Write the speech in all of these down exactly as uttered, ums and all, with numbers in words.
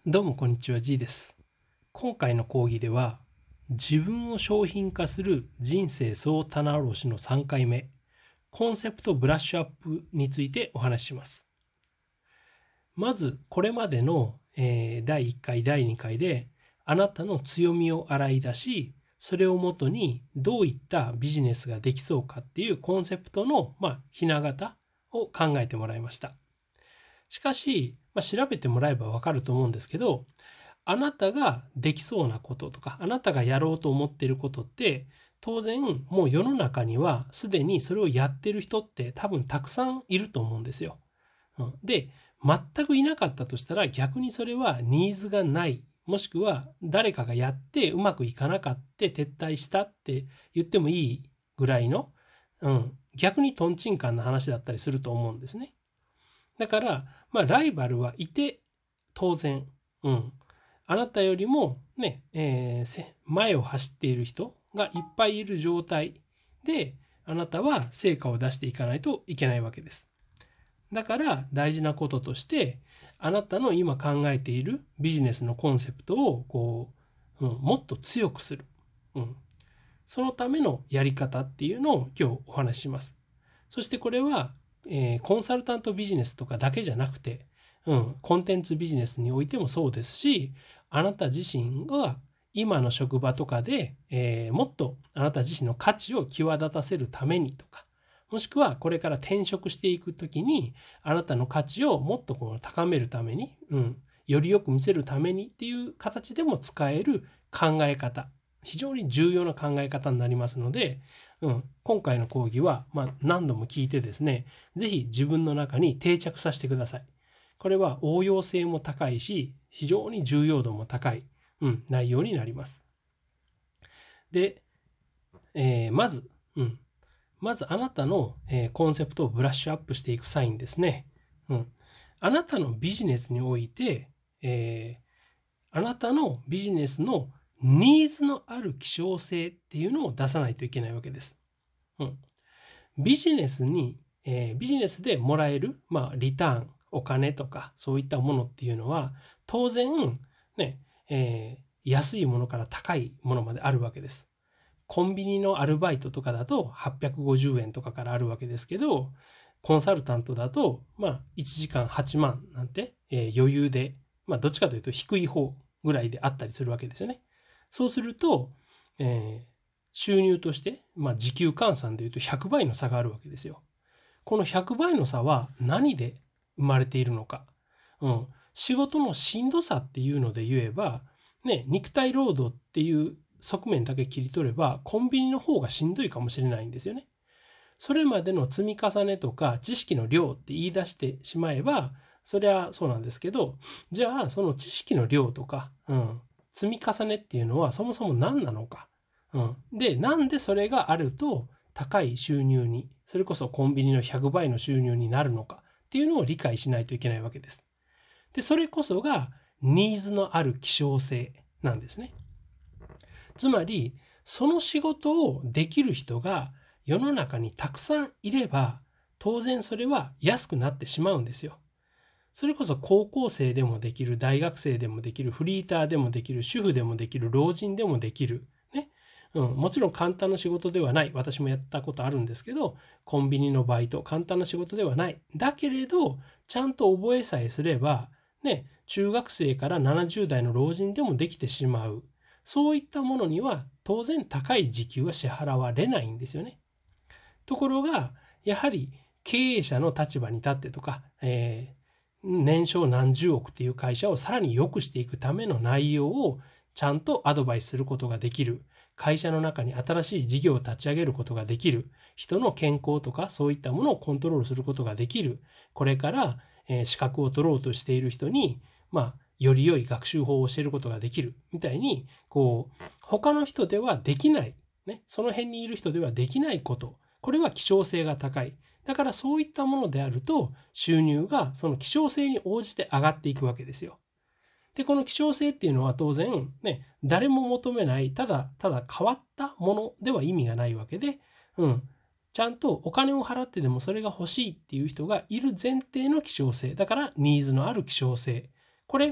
どうもこんにちは、G です。今回の講義では、自分を商品化する人生総棚卸しのさんかいめ、コンセプトブラッシュアップについてお話しします。まず、これまでの、えーだいいっかい、だいにかいで、あなたの強みを洗い出し、それをもとにどういったビジネスができそうかっていうコンセプトの、まあ、ひな形を考えてもらいました。しかし、まあ、調べてもらえばわかると思うんですけど、あなたができそうなこととか、あなたがやろうと思っていることって、当然もう世の中にはすでにそれをやってる人って多分たくさんいると思うんですよ。うん、で、全くいなかったとしたら逆にそれはニーズがない。もしくは誰かがやってうまくいかなかった撤退したって言ってもいいぐらいの、うん、逆にトンチンカンな話だったりすると思うんですね。だから、まあ、ライバルはいて当然、うん。あなたよりもね、えー前を走っている人がいっぱいいる状態で、あなたは成果を出していかないといけないわけです。だから大事なこととして、あなたの今考えているビジネスのコンセプトをこう、うん、もっと強くする。うん。そのためのやり方っていうのを今日お話しします。そしてこれは、えーコンサルタントビジネスとかだけじゃなくて、うん、コンテンツビジネスにおいてもそうですし、あなた自身が今の職場とかで、えーもっとあなた自身の価値を際立たせるためにとか、もしくはこれから転職していくときに、あなたの価値をもっとこの高めるために、うん、よりよく見せるためにっていう形でも使える考え方。非常に重要な考え方になりますので、うん、今回の講義は、まあ、何度も聞いてですね、ぜひ自分の中に定着させてください。これは応用性も高いし、非常に重要度も高い、うん、内容になります。で、えーまず、うん、まずあなたの、えーコンセプトをブラッシュアップしていく際にですね、うん、あなたのビジネスにおいて、えーあなたのビジネスのニーズのある希少性っていうのを出さないといけないわけです。うん、ビジネスに、えービジネスでもらえる、まあ、リターン、お金とか、そういったものっていうのは、当然、ね、えー安いものから高いものまであるわけです。コンビニのアルバイトとかだとはっぴゃくごじゅうえんとかからあるわけですけど、コンサルタントだと、まあ、いちじかんはちまんなんて、えー余裕で、まあ、どっちかというと低い方ぐらいであったりするわけですよね。そうすると、えー収入として、まあ、時給換算でいうとひゃくばいの差があるわけですよ。このひゃくばいの差は何で生まれているのか。うん、仕事のしんどさっていうので言えば、ね、肉体労働っていう側面だけ切り取れば、コンビニの方がしんどいかもしれないんですよね。それまでの積み重ねとか知識の量って言い出してしまえば、そりゃそうなんですけど、じゃあその知識の量とか、うん、積み重ねっていうのはそもそも何なのか。うん、で、なんでそれがあると高い収入に、それこそコンビニのひゃくばいの収入になるのかっていうのを理解しないといけないわけです。で、それこそがニーズのある希少性なんですね。つまり、その仕事をできる人が世の中にたくさんいれば、当然それは安くなってしまうんですよ。それこそ高校生でもできる、大学生でもできる、フリーターでもできる、主婦でもできる、老人でもできる。ね。うん、もちろん簡単な仕事ではない。私もやったことあるんですけど、コンビニのバイト、簡単な仕事ではない。だけれど、ちゃんと覚えさえすれば、ね、中学生からななじゅう代の老人でもできてしまう。そういったものには当然高い時給は支払われないんですよね。ところが、やはり経営者の立場に立ってとか、えー年商何十億っていう会社をさらに良くしていくための内容をちゃんとアドバイスすることができる。会社の中に新しい事業を立ち上げることができる。人の健康とかそういったものをコントロールすることができる。これから、えー資格を取ろうとしている人に、まあ、より良い学習法を教えることができる。みたいに、こう、他の人ではできない。ね、その辺にいる人ではできないこと。これは希少性が高い。だからそういったものであると、収入がその希少性に応じて上がっていくわけですよ。で、この希少性っていうのは当然、ね、誰も求めない、ただ、ただ変わったものでは意味がないわけで、うん。ちゃんとお金を払ってでもそれが欲しいっていう人がいる前提の希少性。だからニーズのある希少性。これが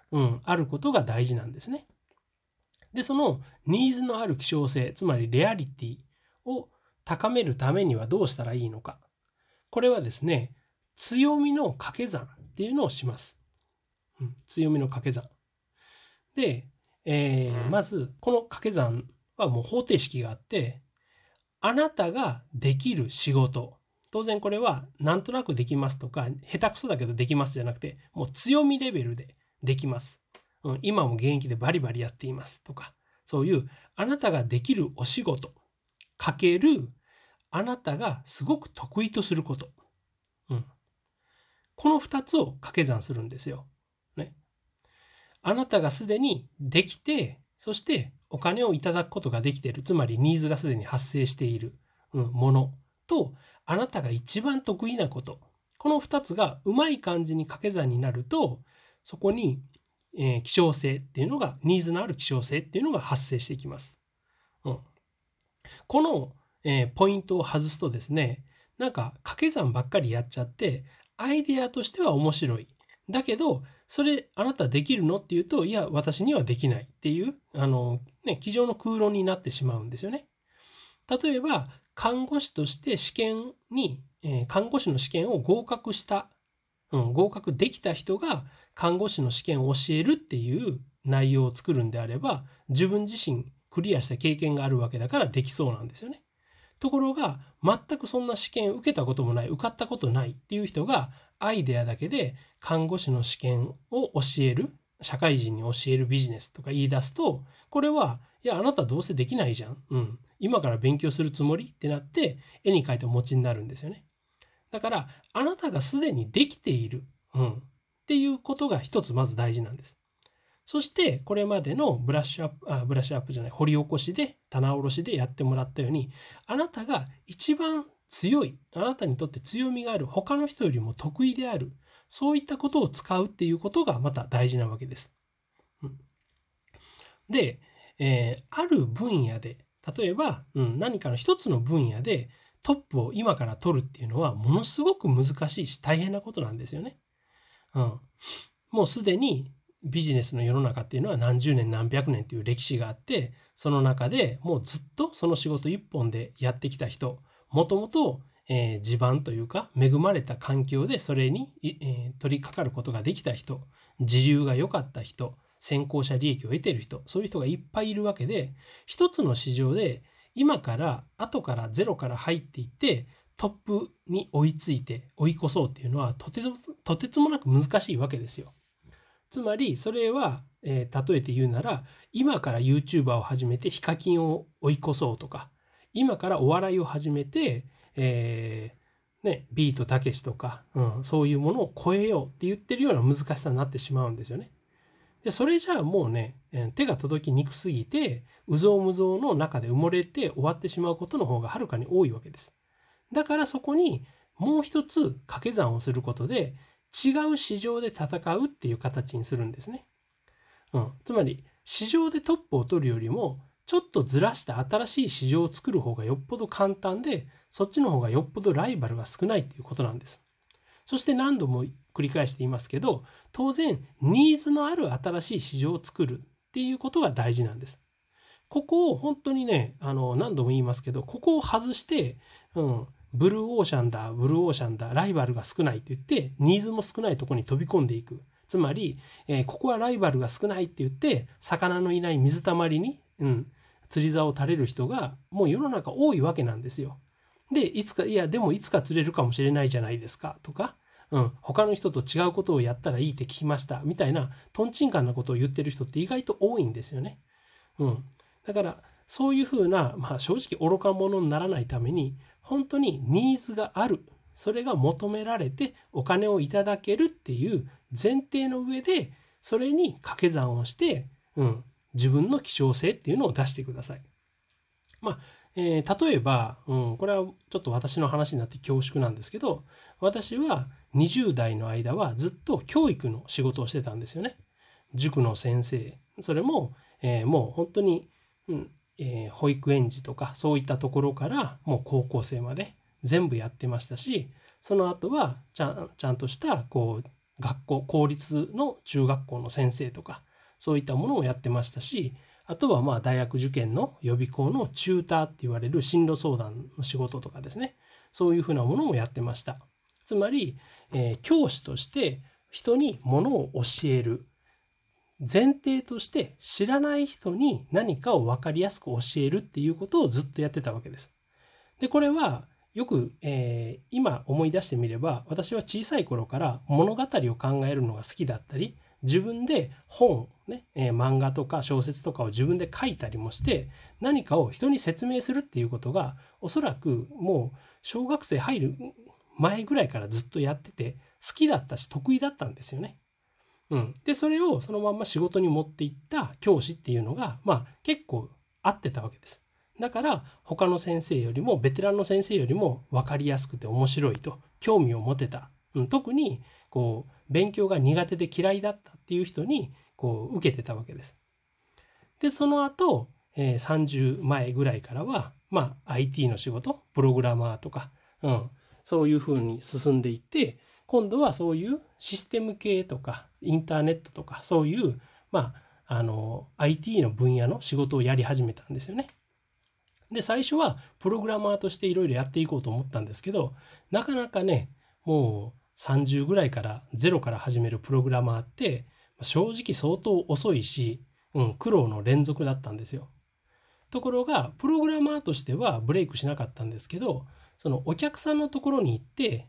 うん、あることが大事なんですね。で、そのニーズのある希少性、つまりレアリティを高めるためにはどうしたらいいのか。これはですね、強みの掛け算っていうのをします。うん、強みの掛け算。で、えー、まずこの掛け算はもう方程式があって、あなたができる仕事。当然これはなんとなくできますとか、下手くそだけどできますじゃなくて、もう強みレベルでできます。うん、今も現役でバリバリやっていますとか、そういうあなたができるお仕事かけるあなたがすごく得意とすること。うん、このふたつを掛け算するんですよ。ね。あなたがすでにできて、そしてお金をいただくことができている。つまりニーズがすでに発生している、うん、ものと、あなたが一番得意なこと。このふたつがうまい感じに掛け算になると、そこに、えー、希少性っていうのが、ニーズのある希少性っていうのが発生していきます。うん、この、えー、ポイントを外すとですね、なんか掛け算ばっかりやっちゃって、アイデアとしては面白い。だけど、それあなたできるのっていうと、いや、私にはできないっていう、あの、ね、机上の空論になってしまうんですよね。例えば、看護師として試験に、えー、看護師の試験を合格した、うん、合格できた人が看護師の試験を教えるっていう内容を作るんであれば、自分自身クリアした経験があるわけだからできそうなんですよね。ところが、全くそんな試験受けたこともない、受かったことないっていう人が、アイデアだけで看護師の試験を教える、社会人に教えるビジネスとか言い出すと、これは、いや、あなたどうせできないじゃん。うん。今から勉強するつもりってなって、絵に描いてお持ちになるんですよね。だから、あなたがすでにできている。うん。っていうことが一つまず大事なんです。そして、これまでのブラッシュアップ、あ、ブラッシュアップじゃない、掘り起こしで、棚卸しでやってもらったように、あなたが一番強い、あなたにとって強みがある、他の人よりも得意である、そういったことを使うっていうことがまた大事なわけです。うん、で、えー、ある分野で、例えば、うん、何かの一つの分野でトップを今から取るっていうのは、ものすごく難しいし大変なことなんですよね。うん、もうすでにビジネスの世の中っていうのは何十年何百年という歴史があって、その中でもうずっとその仕事一本でやってきた人、もともと地盤というか恵まれた環境でそれに、えー、取り掛かることができた人、時流が良かった人、先行者利益を得ている人、そういう人がいっぱいいるわけで、一つの市場で今から後からゼロから入っていってトップに追いついて追い越そうっていうのはとてつとてつもなく難しいわけですよ。つまりそれは、えー、例えて言うなら、今から YouTuber を始めてヒカキンを追い越そうとか、今からお笑いを始めて、えーね、ビートたけしとか、うん、そういうものを超えようって言ってるような難しさになってしまうんですよね。で、それじゃあもうね、手が届きにくすぎて、うぞうむぞうの中で埋もれて終わってしまうことの方がはるかに多いわけです。だからそこにもう一つ掛け算をすることで、違う市場で戦うっていう形にするんですね。うん、つまり市場でトップを取るよりもちょっとずらした新しい市場を作る方がよっぽど簡単で、そっちの方がよっぽどライバルが少ないっていうことなんです。そして何度も繰り返して言いますけど、当然ニーズのある新しい市場を作るっていうことが大事なんです。ここを本当にね、あの何度も言いますけど、ここを外して、うん、ブルーオーシャンだ、ブルーオーシャンだ、ライバルが少ないって言って、ニーズも少ないところに飛び込んでいく。つまり、えー、ここはライバルが少ないって言って、魚のいない水たまりに、うん、釣り竿を垂れる人がもう世の中多いわけなんですよ。で、いつか、いや、でもいつか釣れるかもしれないじゃないですか、とか、うん、他の人と違うことをやったらいいって聞きました、みたいな、トンチンカンなことを言ってる人って意外と多いんですよね。うん。だから、そういうふうな、まあ正直愚か者にならないために、本当にニーズがある。それが求められてお金をいただけるっていう前提の上で、それに掛け算をして、うん、自分の希少性っていうのを出してください。まあ、えー、例えば、うん、これはちょっと私の話になって恐縮なんですけど、私はにじゅう代の間はずっと教育の仕事をしてたんですよね。塾の先生、それも、えー、もう本当に、うんえー、保育園児とかそういったところからもう高校生まで全部やってましたし、その後はちゃんちゃんとしたこう学校、公立の中学校の先生とか、そういったものをやってましたし、あとはまあ大学受験の予備校のチューターって言われる進路相談の仕事とかですね。そういうふうなものもやってました。つまり、えー、教師として人にものを教える。前提として知らない人に何かを分かりやすく教えるっていうことをずっとやってたわけです。で、これはよく、えー、今思い出してみれば、私は小さい頃から物語を考えるのが好きだったり、自分で本、ね、えー、漫画とか小説とかを自分で書いたりもして、何かを人に説明するっていうことが、おそらくもう小学生入る前ぐらいからずっとやってて、好きだったし得意だったんですよね。うん、でそれをそのまんま仕事に持っていった教師っていうのが、まあ、結構合ってたわけです。だから他の先生よりもベテランの先生よりも分かりやすくて面白いと興味を持てた、うん、特にこう勉強が苦手で嫌いだったっていう人にこう受けてたわけです。でその後、えー、さんじゅうまえぐらいからは、まあ、アイティー の仕事プログラマーとか、うん、そういうふうに進んでいって今度はそういうシステム系とかインターネットとかそういう、まあ、あの アイティー の分野の仕事をやり始めたんですよね。で最初はプログラマーとしていろいろやっていこうと思ったんですけど、なかなかねもうさんじゅうぐらいからゼロから始めるプログラマーって正直相当遅いし、うん、苦労の連続だったんですよ。ところがプログラマーとしてはブレイクしなかったんですけど、そのお客さんのところに行って、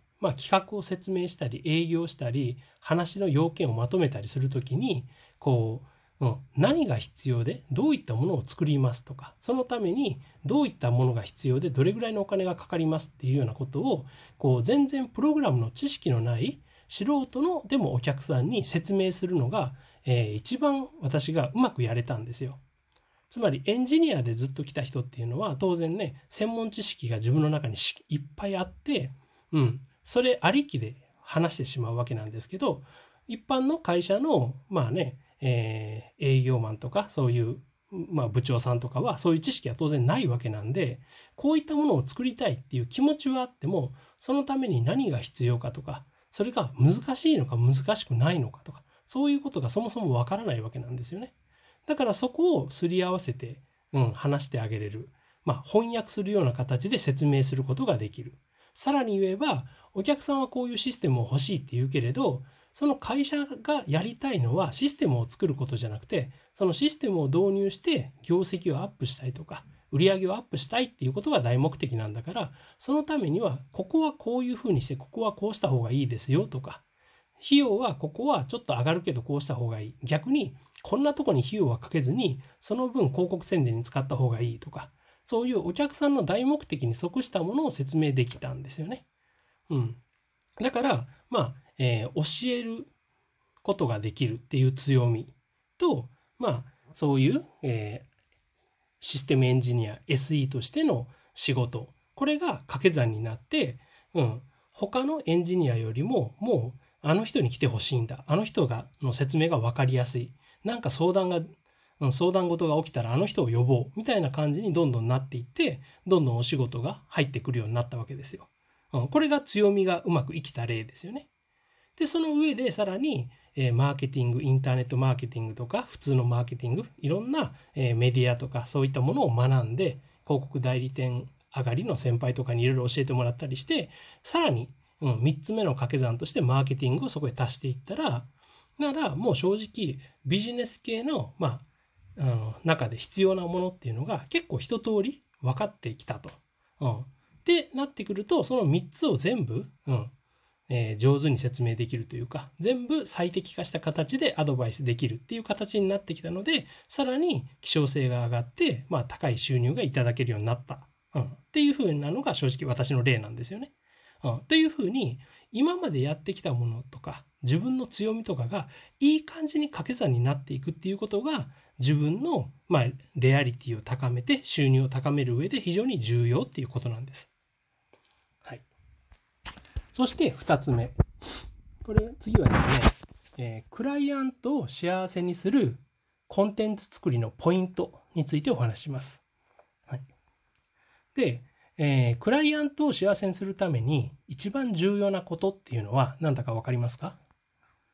まあ、企画を説明したり営業したり話の要件をまとめたりするときにこう、うん、何が必要でどういったものを作りますとか、そのためにどういったものが必要でどれぐらいのお金がかかりますっていうようなことをこう全然プログラムの知識のない素人のでもお客さんに説明するのが、えー、一番私がうまくやれたんですよ。つまりエンジニアでずっと来た人っていうのは当然ね専門知識が自分の中にいっぱいあって、うん、それありきで話してしまうわけなんですけど、一般の会社のまあね、えー、営業マンとかそういう、まあ、部長さんとかはそういう知識は当然ないわけなんで、こういったものを作りたいっていう気持ちはあってもそのために何が必要かとか、それが難しいのか難しくないのかとか、そういうことがそもそもわからないわけなんですよね。だからそこをすり合わせて、うん、話してあげれる。まあ、翻訳するような形で説明することができる。さらに言えば、お客さんはこういうシステムを欲しいって言うけれど、その会社がやりたいのはシステムを作ることじゃなくて、そのシステムを導入して業績をアップしたいとか、売り上げをアップしたいっていうことが大目的なんだから、そのためには、ここはこういうふうにして、ここはこうした方がいいですよとか、費用はここはちょっと上がるけどこうした方がいい。逆に、こんなとこに費用はかけずにその分広告宣伝に使った方がいいとか、そういうお客さんの大目的に即したものを説明できたんですよね。うん、だからまあ、えー、教えることができるっていう強みと、まあそういう、えー、システムエンジニア エスイー としての仕事、これが掛け算になって、うん、他のエンジニアよりももうあの人に来てほしいんだ、あの人がの説明が分かりやすい、なんか相談が相談事が起きたらあの人を呼ぼうみたいな感じにどんどんなっていって、どんどんお仕事が入ってくるようになったわけですよ。うん、これが強みがうまく生きた例ですよね。でその上でさらに、えー、マーケティング、インターネットマーケティングとか普通のマーケティング、いろんな、えー、メディアとかそういったものを学んで、広告代理店上がりの先輩とかにいろいろ教えてもらったりして、さらに、うん、みっつめの掛け算としてマーケティングをそこへ足していったら、ならもう正直ビジネス系の、まあ、あの中で必要なものっていうのが結構一通り分かってきたと。うん、でなってくるとそのみっつを全部、うんえー、上手に説明できるというか、全部最適化した形でアドバイスできるっていう形になってきたので、さらに希少性が上がって、まあ、高い収入がいただけるようになった、うん、っていう風なのが正直私の例なんですよね。うん、っていう風に今までやってきたものとか自分の強みとかがいい感じに掛け算になっていくっていうことが自分の、まあ、レアリティを高めて収入を高める上で非常に重要っていうことなんです。はい。そしてふたつめ。これ次はですね、えー、クライアントを幸せにするコンテンツ作りのポイントについてお話しします。はい、で、えー、クライアントを幸せにするために一番重要なことっていうのは何だか分かりますか？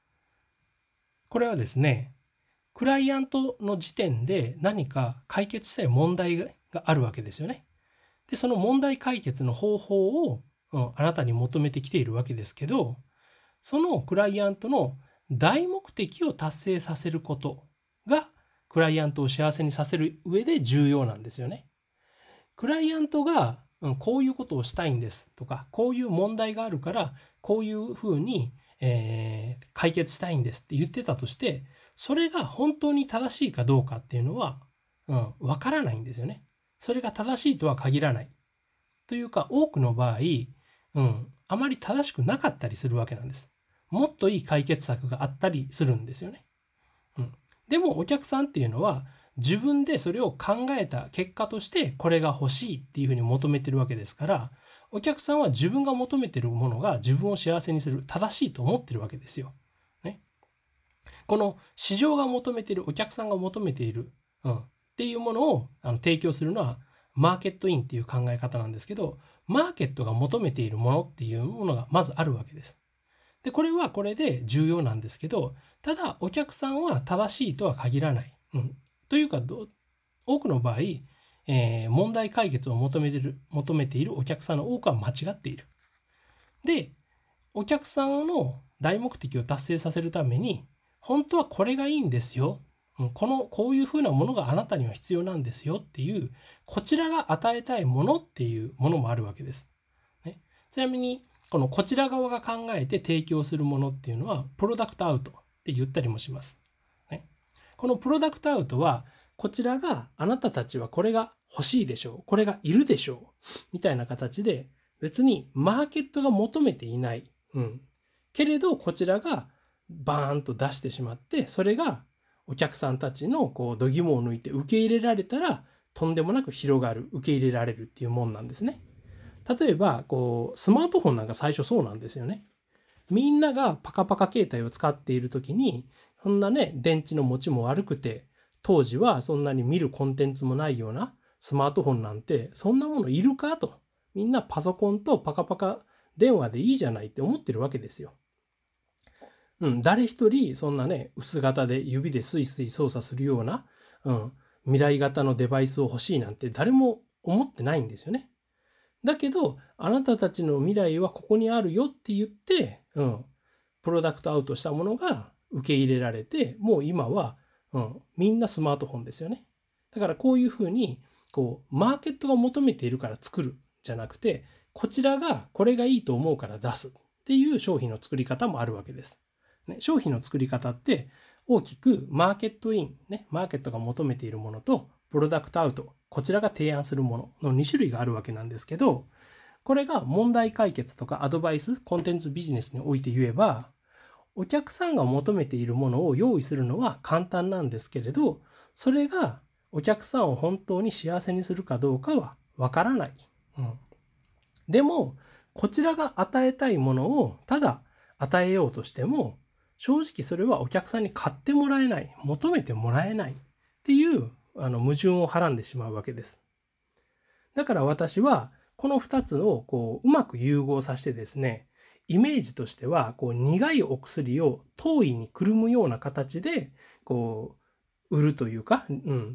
これはですね、クライアントの時点で何か解決したい問題があるわけですよね。で、その問題解決の方法を、うん、あなたに求めてきているわけですけど、そのクライアントの大目的を達成させることがクライアントを幸せにさせる上で重要なんですよね。クライアントが、うん、こういうことをしたいんですとか、こういう問題があるからこういうふうに、えー、解決したいんですって言ってたとして、それが本当に正しいかどうかっていうのは、うん、わからないんですよね。それが正しいとは限らない。というか、多くの場合、うん、あまり正しくなかったりするわけなんです。もっといい解決策があったりするんですよね。うん、でもお客さんっていうのは自分でそれを考えた結果としてこれが欲しいっていうふうに求めてるわけですから、お客さんは自分が求めてるものが自分を幸せにする、正しいと思ってるわけですよ。ね。この市場が求めている、お客さんが求めている、うん、っていうものをあの提供するのはマーケットインっていう考え方なんですけど、マーケットが求めているものっていうものがまずあるわけです。で、これはこれで重要なんですけど、ただお客さんは正しいとは限らない。うん、というか多くの場合、えー、問題解決を求めている、求めているお客さんの多くは間違っている。で、お客さんの大目的を達成させるために、本当はこれがいいんですよ。この、こういうふうなものがあなたには必要なんですよっていう、こちらが与えたいものっていうものもあるわけです。ね、ちなみに、このこちら側が考えて提供するものっていうのは、プロダクトアウトって言ったりもします。ね、このプロダクトアウトは、こちらがあなたたちはこれが欲しいでしょう。これがいるでしょう。みたいな形で、別にマーケットが求めていない。うん。けれど、こちらがバーンと出してしまって、それがお客さんたちのこう度肝を抜いて受け入れられたら、とんでもなく広がる、受け入れられるっていうもんなんですね。例えば、こう、スマートフォンなんか最初そうなんですよね。みんながパカパカ携帯を使っているときに、そんなね、電池の持ちも悪くて、当時はそんなに見るコンテンツもないようなスマートフォンなんて、そんなものいるかと。みんなパソコンとパカパカ電話でいいじゃないって思ってるわけですよ。うん、誰一人そんなね、薄型で指でスイスイ操作するような、うん、未来型のデバイスを欲しいなんて誰も思ってないんですよね。だけど、あなたたちの未来はここにあるよって言って、うん、プロダクトアウトしたものが受け入れられて、もう今は、うん、みんなスマートフォンですよね。だからこういうふうに、こう、マーケットが求めているから作るじゃなくて、こちらがこれがいいと思うから出すっていう商品の作り方もあるわけです。ね、商品の作り方って大きくマーケットイン、ね、マーケットが求めているものとプロダクトアウト、こちらが提案するもののに種類があるわけなんですけど、これが問題解決とかアドバイス、コンテンツビジネスにおいて言えば、お客さんが求めているものを用意するのは簡単なんですけれど、それがお客さんを本当に幸せにするかどうかはわからない。うん、でも、こちらが与えたいものをただ与えようとしても、正直それはお客さんに買ってもらえない、求めてもらえないっていうあの矛盾をはらんでしまうわけです。だから私はこのふたつをこううまく融合させてですね、イメージとしてはこう苦いお薬を当胃にくるむような形でこう売るというか、うん、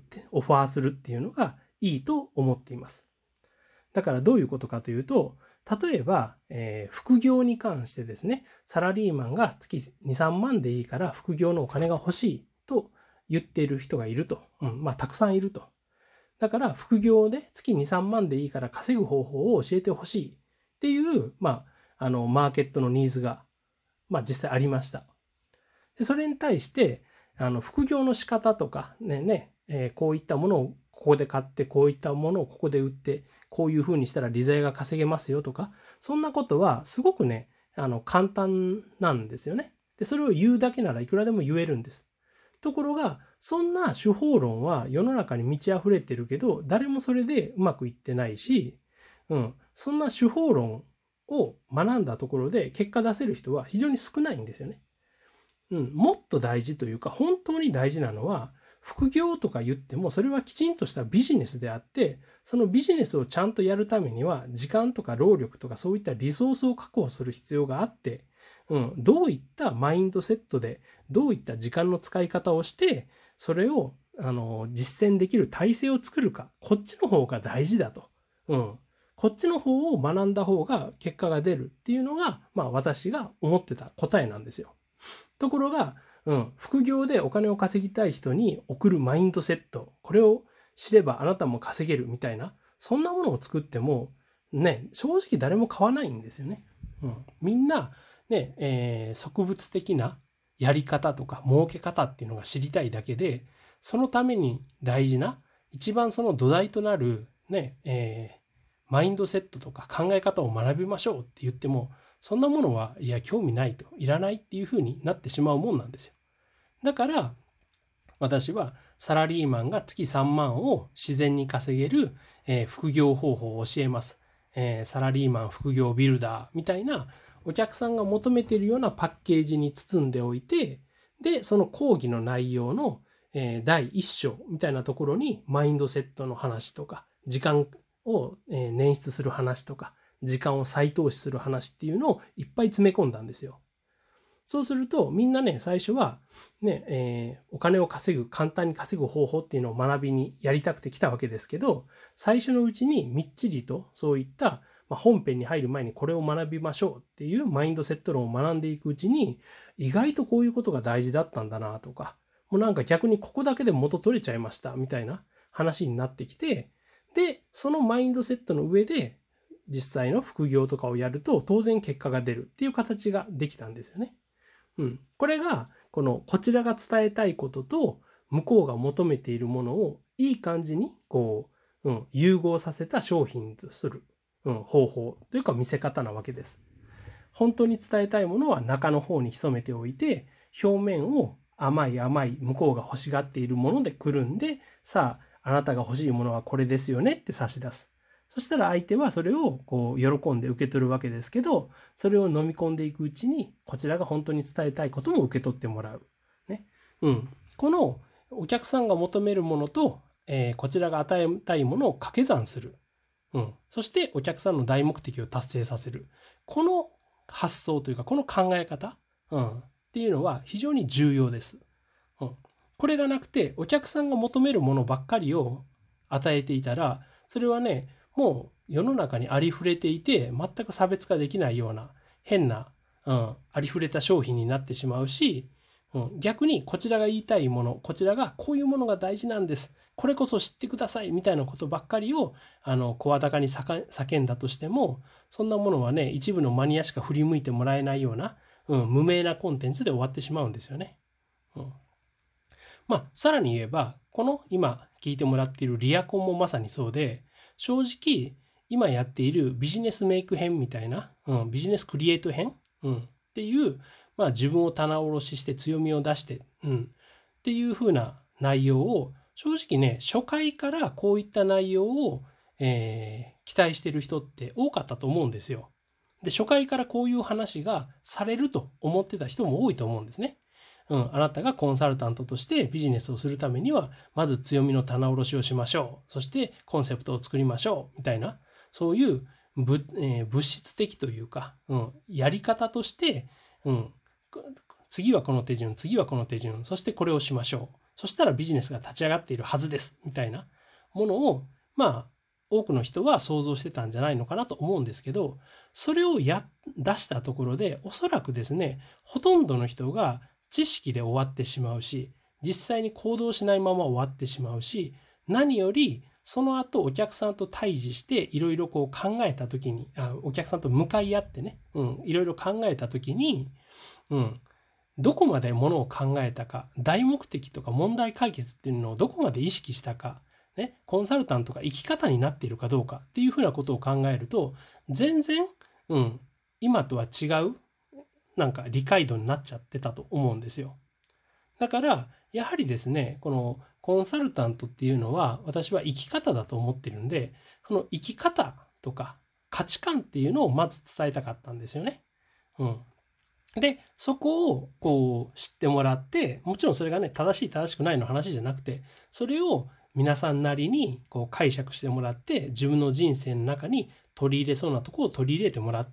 オファーするっていうのがいいと思っています。だからどういうことかというと、例えば、えー、副業に関してですね、サラリーマンが月に、さんまんでいいから副業のお金が欲しいと言っている人がいると。うん、まあたくさんいると。だから副業で月に、さんまんでいいから稼ぐ方法を教えてほしいっていう、まあ、あの、マーケットのニーズが、まあ実際ありました。でそれに対して、あの、副業の仕方とか、ね、ね、えー、こういったものをここで買って、こういったものをここで売って、こういうふうにしたら利材が稼げますよとか、そんなことはすごくね、あの、簡単なんですよね。で、それを言うだけならいくらでも言えるんです。ところが、そんな手法論は世の中に満ち溢れてるけど、誰もそれでうまくいってないし、うん、そんな手法論を学んだところで結果出せる人は非常に少ないんですよね。うん、もっと大事というか、本当に大事なのは、副業とか言ってもそれはきちんとしたビジネスであって、そのビジネスをちゃんとやるためには時間とか労力とかそういったリソースを確保する必要があって、 うん、どういったマインドセットで、どういった時間の使い方をして、それをあの実践できる体制を作るか、こっちの方が大事だと。うん。こっちの方を学んだ方が結果が出るっていうのが、まあ私が思ってた答えなんですよ。ところが、うん、副業でお金を稼ぎたい人に送るマインドセット、これを知ればあなたも稼げるみたいな、そんなものを作っても、ね、正直誰も買わないんですよね。うん、みんな、ね、えー、植物的なやり方とか儲け方っていうのが知りたいだけで、そのために大事な、一番その土台となる、ね、えー、マインドセットとか考え方を学びましょうって言っても、そんなものはいや興味ないと、いらないっていうふうになってしまうもんなんですよ。だから私はサラリーマンが月さんまんを自然に稼げる、えー、副業方法を教えます、えー。サラリーマン副業ビルダーみたいなお客さんが求めているようなパッケージに包んでおいて、で、その講義の内容の、えー、だいいっ章みたいなところにマインドセットの話とか、時間を、えー、捻出する話とか、時間を再投資する話っていうのをいっぱい詰め込んだんですよ。そうするとみんなね、最初はね、えー、お金を稼ぐ、簡単に稼ぐ方法っていうのを学びにやりたくて来たわけですけど、最初のうちにみっちりとそういった、まあ、本編に入る前にこれを学びましょうっていうマインドセット論を学んでいくうちに、意外とこういうことが大事だったんだなとか、もうなんか逆にここだけで元取れちゃいましたみたいな話になってきて、で、そのマインドセットの上で実際の副業とかをやると当然結果が出るっていう形ができたんですよね。うん、これがこのこちらが伝えたいことと向こうが求めているものをいい感じにこう、うん、融合させた商品とする、うん、方法というか見せ方なわけです。本当に伝えたいものは中の方に潜めておいて、表面を甘い甘い向こうが欲しがっているものでくるんで、さああなたが欲しいものはこれですよねって差し出す。そしたら相手はそれをこう喜んで受け取るわけですけど、それを飲み込んでいくうちにこちらが本当に伝えたいことも受け取ってもらう。ね。うん。このお客さんが求めるものと、えー、こちらが与えたいものを掛け算する。うん。そしてお客さんの大目的を達成させる。この発想というか、この考え方、うん、っていうのは非常に重要です。うん。これがなくて、お客さんが求めるものばっかりを与えていたら、それはね、もう世の中にありふれていて全く差別化できないような変な、うん、ありふれた商品になってしまうし、うん、逆にこちらが言いたいもの、こちらがこういうものが大事なんです、これこそ知ってくださいみたいなことばっかりをあの声高に叫んだとしても、そんなものはね、一部のマニアしか振り向いてもらえないような、うん、無名なコンテンツで終わってしまうんですよね。うん、まあさらに言えば、この今聞いてもらっているリアコンもまさにそうで、正直今やっているビジネスメイク編みたいな、うん、ビジネスクリエイト編、うん、っていう、まあ、自分を棚卸しして強みを出して、うん、っていう風な内容を正直ね、初回からこういった内容を、えー、期待してる人って多かったと思うんですよ。で、初回からこういう話がされると思ってた人も多いと思うんですね。うん、あなたがコンサルタントとしてビジネスをするためには、まず強みの棚卸しをしましょう。そしてコンセプトを作りましょう。みたいな、そういう物、えー、物質的というか、うん、やり方として、うん、次はこの手順、次はこの手順、そしてこれをしましょう。そしたらビジネスが立ち上がっているはずです。みたいなものを、まあ、多くの人は想像してたんじゃないのかなと思うんですけど、それをや出したところで、おそらくですね、ほとんどの人が知識で終わってしまうし、実際に行動しないまま終わってしまうし、何よりその後お客さんと対峙していろいろこう考えた時に、あ、お客さんと向かい合ってね、うん、いろいろ考えた時に、うん、どこまでものを考えたか、大目的とか問題解決っていうのをどこまで意識したか、ね、コンサルタントが生き方になっているかどうかっていうふうなことを考えると、全然、うん、今とは違うなんか理解度になっちゃってたと思うんですよ。だからやはりですね、このコンサルタントっていうのは私は生き方だと思ってるんで、この生き方とか価値観っていうのをまず伝えたかったんですよね。うん。で、そこをこう知ってもらって、もちろんそれがね、正しい正しくないの話じゃなくて、それを皆さんなりにこう解釈してもらって、自分の人生の中に取り入れそうなところを取り入れてもらって、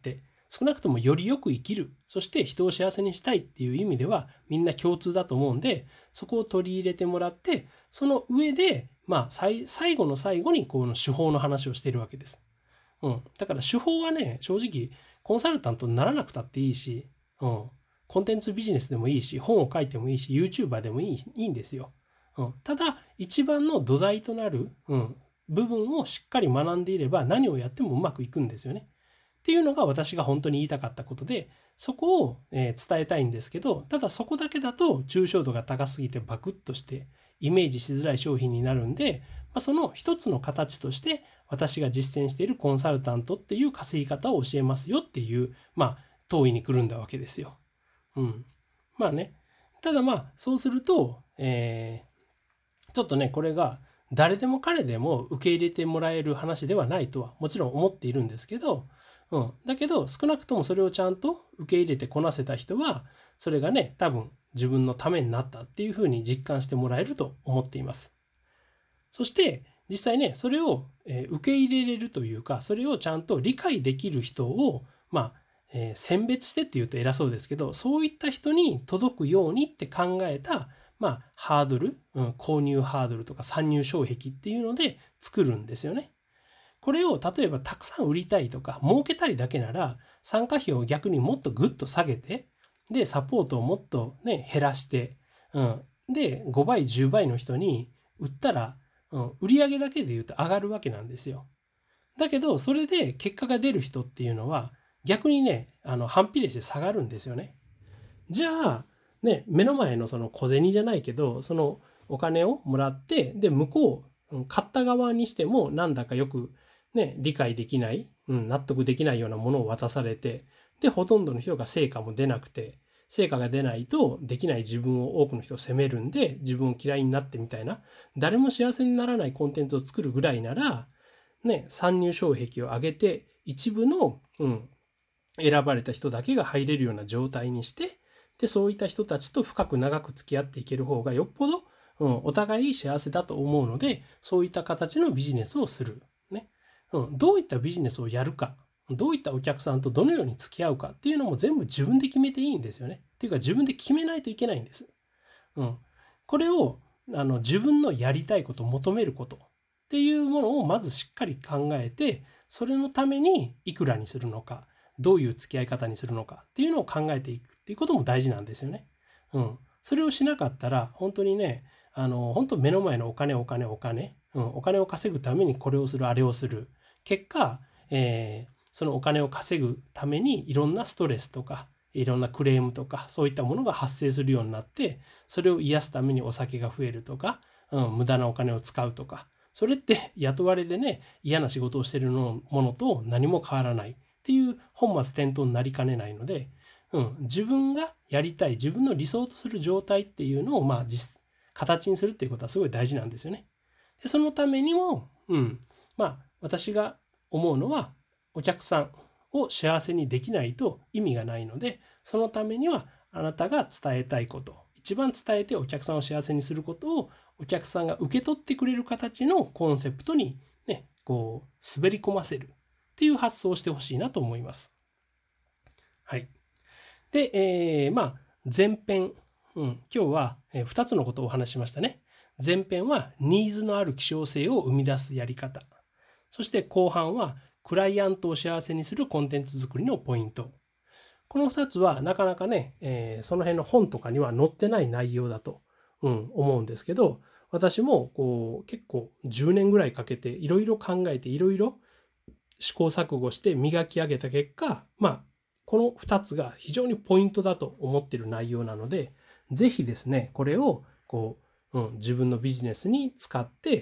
少なくともよりよく生きる、そして人を幸せにしたいっていう意味ではみんな共通だと思うんで、そこを取り入れてもらって、その上で、まあ、最後の最後にこの手法の話をしているわけです。うん。だから手法はね、正直、コンサルタントにならなくたっていいし、うん。コンテンツビジネスでもいいし、本を書いてもいいし、YouTuber でもいい、いいんですよ。うん。ただ、一番の土台となる、うん、部分をしっかり学んでいれば何をやってもうまくいくんですよね。っていうのが私が本当に言いたかったことで、そこを、えー、伝えたいんですけど、ただそこだけだと抽象度が高すぎてバクッとしてイメージしづらい商品になるんで、まあ、その一つの形として私が実践しているコンサルタントっていう稼ぎ方を教えますよっていう、まあ、問いに来るんだわけですよ。うん。まあね。ただまあ、そうすると、えー、ちょっとね、これが誰でも彼でも受け入れてもらえる話ではないとはもちろん思っているんですけど、うん。だけど、少なくともそれをちゃんと受け入れてこなせた人は、それがね、多分自分のためになったっていうふうに実感してもらえると思っています。そして、実際ね、それを受け入れれるというか、それをちゃんと理解できる人を、まあ、えー、選別してっていうと偉そうですけど、そういった人に届くようにって考えた、まあ、ハードル、うん、購入ハードルとか参入障壁っていうので作るんですよね。これを例えばたくさん売りたいとか儲けたいだけなら参加費を逆にもっとグッと下げて、でサポートをもっとね減らして、うん、でごばいじゅうばいの人に売ったら、うん、売上だけで言うと上がるわけなんですよ。だけどそれで結果が出る人っていうのは逆にねあの反比例して下がるんですよね。じゃあね目の前のその小銭じゃないけどそのお金をもらってで向こう買った側にしてもなんだかよくね、理解できない、うん、納得できないようなものを渡されて、で、ほとんどの人が成果も出なくて、成果が出ないとできない自分を多くの人を責めるんで、自分を嫌いになってみたいな、誰も幸せにならないコンテンツを作るぐらいなら、ね、参入障壁を上げて、一部の、うん、選ばれた人だけが入れるような状態にして、で、そういった人たちと深く長く付き合っていける方がよっぽど、うん、お互い幸せだと思うので、そういった形のビジネスをする。うん、どういったビジネスをやるか、どういったお客さんとどのように付き合うかっていうのも全部自分で決めていいんですよね。っていうか自分で決めないといけないんです。うん、これをあの自分のやりたいこと、求めることっていうものをまずしっかり考えて、それのためにいくらにするのか、どういう付き合い方にするのかっていうのを考えていくっていうことも大事なんですよね。うん、それをしなかったら本当にね、あの本当目の前のお金お金お金、うん、お金を稼ぐためにこれをするあれをする。結果、えー、そのお金を稼ぐためにいろんなストレスとかいろんなクレームとかそういったものが発生するようになって、それを癒すためにお酒が増えるとか、うん、無駄なお金を使うとか、それって雇われでね嫌な仕事をしているものと何も変わらないっていう本末転倒になりかねないので、うん、自分がやりたい自分の理想とする状態っていうのをまあ実形にするっていうことはすごい大事なんですよね。でそのためにも、うん、まあ私が思うのはお客さんを幸せにできないと意味がないので、そのためにはあなたが伝えたいこと、一番伝えてお客さんを幸せにすることをお客さんが受け取ってくれる形のコンセプトにね、こう滑り込ませるっていう発想をしてほしいなと思います。はい。で、えー、まあ前編、うん、今日はふたつのことをお話ししましたね。前編はニーズのある希少性を生み出すやり方。そして後半はクライアントを幸せにするコンテンツ作りのポイント。このふたつはなかなかね、えー、その辺の本とかには載ってない内容だと、うん、思うんですけど、私もこう結構じゅうねんぐらいかけていろいろ考えていろいろ試行錯誤して磨き上げた結果、まあこのふたつが非常にポイントだと思っている内容なので、ぜひですね、これをこううん、自分のビジネスに使って、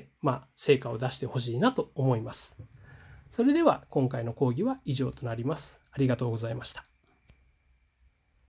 まあ、成果を出してほしいなと思います。それでは今回の講義は以上となります。ありがとうございました。